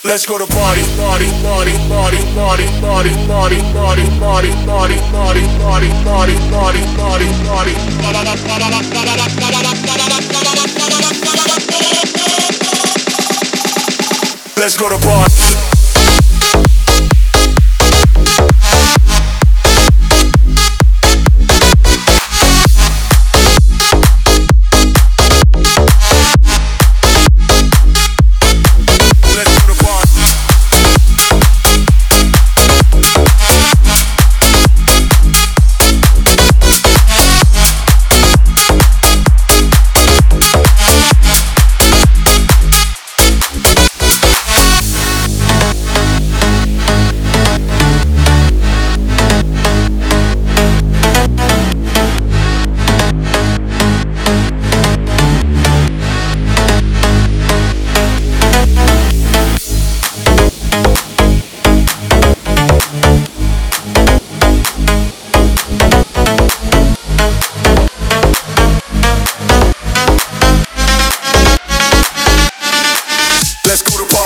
Let's go to party, party, party, party, party, party, party, party, party, party, party, party, party, party, party, party. Let's go to party. Let's go to